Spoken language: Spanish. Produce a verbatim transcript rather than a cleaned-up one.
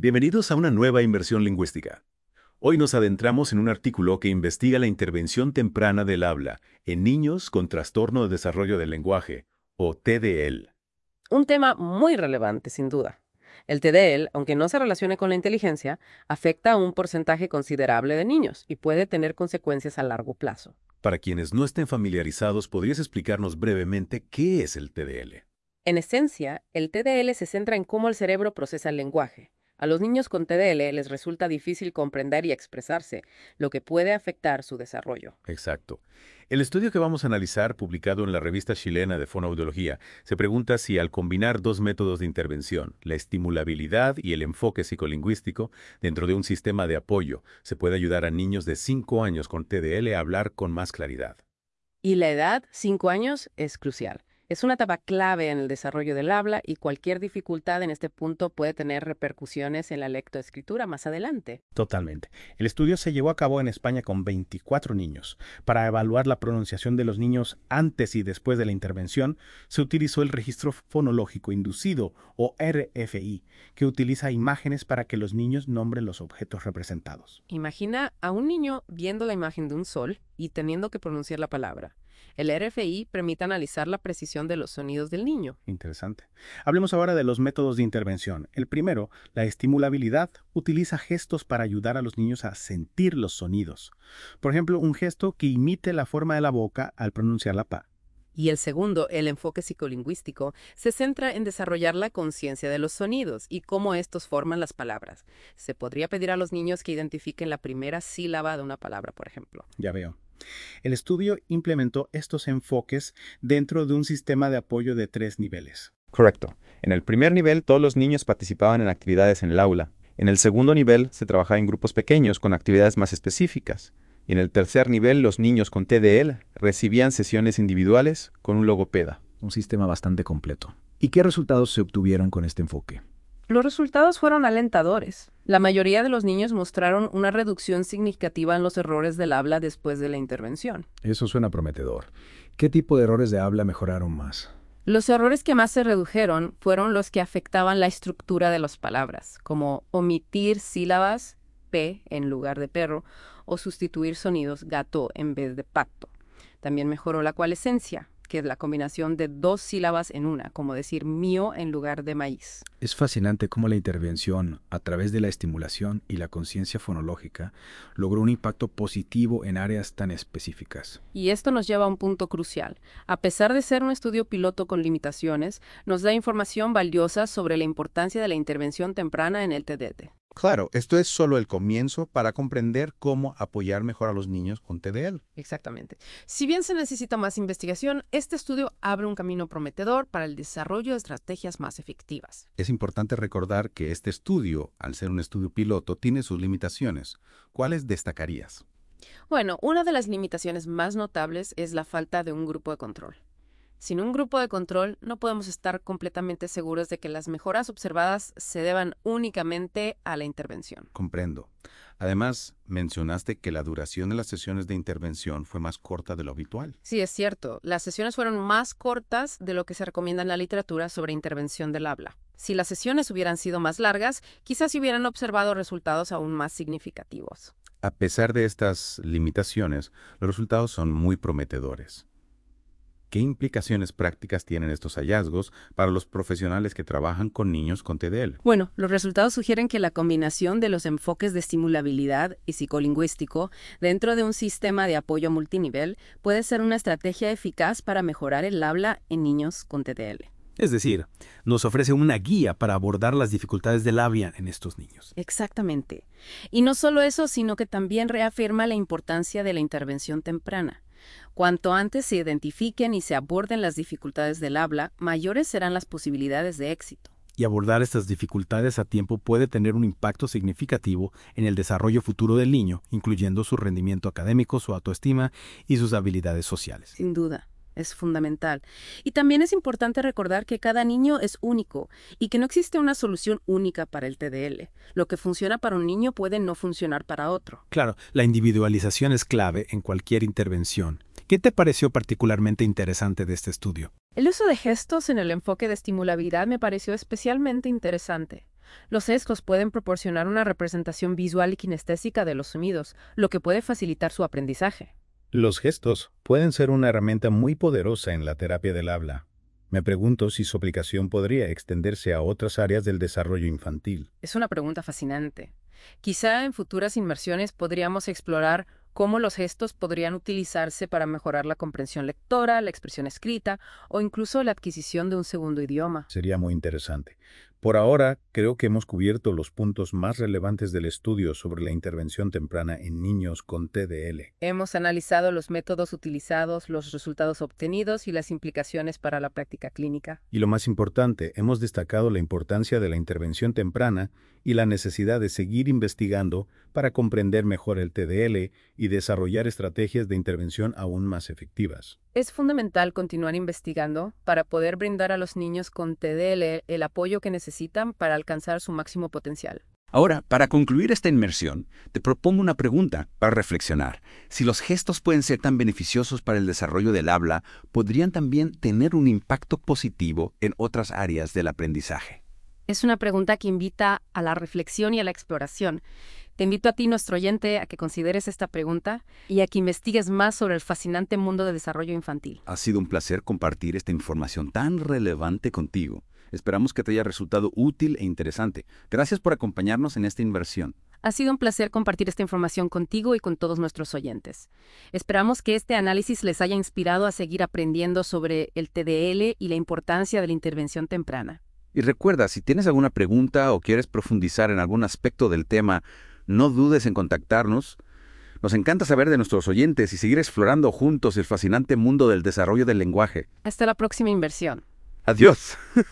Bienvenidos a una nueva inmersión lingüística. Hoy nos adentramos en un artículo que investiga la intervención temprana del habla en niños con trastorno de desarrollo del lenguaje, o T D L. Un tema muy relevante, sin duda. El T D L, aunque no se relacione con la inteligencia, afecta a un porcentaje considerable de niños y puede tener consecuencias a largo plazo. Para quienes no estén familiarizados, ¿podrías explicarnos brevemente qué es el T D L? En esencia, el T D L se centra en cómo el cerebro procesa el lenguaje. A los niños con T D L les resulta difícil comprender y expresarse, lo que puede afectar su desarrollo. Exacto. El estudio que vamos a analizar, publicado en la revista chilena de fonoaudiología, se pregunta si al combinar dos métodos de intervención, la estimulabilidad y el enfoque psicolingüístico, dentro de un sistema de apoyo, se puede ayudar a niños de cinco años con T D L a hablar con más claridad. Y la edad, cinco años, es crucial. Es una etapa clave en el desarrollo del habla y cualquier dificultad en este punto puede tener repercusiones en la lectoescritura más adelante. Totalmente. El estudio se llevó a cabo en España con veinticuatro niños. Para evaluar la pronunciación de los niños antes y después de la intervención, se utilizó el registro fonológico inducido, o R F I, que utiliza imágenes para que los niños nombren los objetos representados. Imagina a un niño viendo la imagen de un sol y teniendo que pronunciar la palabra. El R F I permite analizar la precisión de los sonidos del niño. Interesante. Hablemos ahora de los métodos de intervención. El primero, la estimulabilidad, utiliza gestos para ayudar a los niños a sentir los sonidos. Por ejemplo, un gesto que imite la forma de la boca al pronunciar la pa. Y el segundo, el enfoque psicolingüístico, se centra en desarrollar la conciencia de los sonidos y cómo estos forman las palabras. Se podría pedir a los niños que identifiquen la primera sílaba de una palabra, por ejemplo. Ya veo. El estudio implementó estos enfoques dentro de un sistema de apoyo de tres niveles. Correcto. En el primer nivel, todos los niños participaban en actividades en el aula. En el segundo nivel, se trabajaba en grupos pequeños con actividades más específicas. Y en el tercer nivel, los niños con T D L recibían sesiones individuales con un logopeda. Un sistema bastante completo. ¿Y qué resultados se obtuvieron con este enfoque? Los resultados fueron alentadores. La mayoría de los niños mostraron una reducción significativa en los errores del habla después de la intervención. Eso suena prometedor. ¿Qué tipo de errores de habla mejoraron más? Los errores que más se redujeron fueron los que afectaban la estructura de las palabras, como omitir sílabas, P en lugar de perro, o sustituir sonidos gato en vez de pato. También mejoró la coalescencia, que es la combinación de dos sílabas en una, como decir mío en lugar de maíz. Es fascinante cómo la intervención, a través de la estimulación y la conciencia fonológica, logró un impacto positivo en áreas tan específicas. Y esto nos lleva a un punto crucial. A pesar de ser un estudio piloto con limitaciones, nos da información valiosa sobre la importancia de la intervención temprana en el T D L. Claro, esto es solo el comienzo para comprender cómo apoyar mejor a los niños con T D L. Exactamente. Si bien se necesita más investigación, este estudio abre un camino prometedor para el desarrollo de estrategias más efectivas. Es importante recordar que este estudio, al ser un estudio piloto, tiene sus limitaciones. ¿Cuáles destacarías? Bueno, una de las limitaciones más notables es la falta de un grupo de control. Sin un grupo de control, no podemos estar completamente seguros de que las mejoras observadas se deban únicamente a la intervención. Comprendo. Además, mencionaste que la duración de las sesiones de intervención fue más corta de lo habitual. Sí, es cierto. Las sesiones fueron más cortas de lo que se recomienda en la literatura sobre intervención del habla. Si las sesiones hubieran sido más largas, quizás se hubieran observado resultados aún más significativos. A pesar de estas limitaciones, los resultados son muy prometedores. ¿Qué implicaciones prácticas tienen estos hallazgos para los profesionales que trabajan con niños con T D L? Bueno, los resultados sugieren que la combinación de los enfoques de estimulabilidad y psicolingüístico dentro de un sistema de apoyo multinivel puede ser una estrategia eficaz para mejorar el habla en niños con T D L. Es decir, nos ofrece una guía para abordar las dificultades del habla en estos niños. Exactamente. Y no solo eso, sino que también reafirma la importancia de la intervención temprana. Cuanto antes se identifiquen y se aborden las dificultades del habla, mayores serán las posibilidades de éxito. Y abordar estas dificultades a tiempo puede tener un impacto significativo en el desarrollo futuro del niño, incluyendo su rendimiento académico, su autoestima y sus habilidades sociales. Sin duda. Es fundamental. Y también es importante recordar que cada niño es único y que no existe una solución única para el T D L. Lo que funciona para un niño puede no funcionar para otro. Claro, la individualización es clave en cualquier intervención. ¿Qué te pareció particularmente interesante de este estudio? El uso de gestos en el enfoque de estimulabilidad me pareció especialmente interesante. Los gestos pueden proporcionar una representación visual y kinestésica de los sonidos, lo que puede facilitar su aprendizaje. Los gestos pueden ser una herramienta muy poderosa en la terapia del habla. Me pregunto si su aplicación podría extenderse a otras áreas del desarrollo infantil. Es una pregunta fascinante. Quizá en futuras inmersiones podríamos explorar cómo los gestos podrían utilizarse para mejorar la comprensión lectora, la expresión escrita o incluso la adquisición de un segundo idioma. Sería muy interesante. Por ahora, creo que hemos cubierto los puntos más relevantes del estudio sobre la intervención temprana en niños con T D A L. Hemos analizado los métodos utilizados, los resultados obtenidos y las implicaciones para la práctica clínica. Y lo más importante, hemos destacado la importancia de la intervención temprana y la necesidad de seguir investigando para comprender mejor el T D A L y desarrollar estrategias de intervención aún más efectivas. Es fundamental continuar investigando para poder brindar a los niños con T D A L el apoyo que necesitan para alcanzar su máximo potencial. Ahora, para concluir esta inmersión, te propongo una pregunta para reflexionar. Si los gestos pueden ser tan beneficiosos para el desarrollo del habla, ¿podrían también tener un impacto positivo en otras áreas del aprendizaje? Es una pregunta que invita a la reflexión y a la exploración. Te invito a ti, nuestro oyente, a que consideres esta pregunta y a que investigues más sobre el fascinante mundo de desarrollo infantil. Ha sido un placer compartir esta información tan relevante contigo. Esperamos que te haya resultado útil e interesante. Gracias por acompañarnos en esta inversión. Ha sido un placer compartir esta información contigo y con todos nuestros oyentes. Esperamos que este análisis les haya inspirado a seguir aprendiendo sobre el T D A L y la importancia de la intervención temprana. Y recuerda, si tienes alguna pregunta o quieres profundizar en algún aspecto del tema, no dudes en contactarnos. Nos encanta saber de nuestros oyentes y seguir explorando juntos el fascinante mundo del desarrollo del lenguaje. Hasta la próxima inversión. Adiós.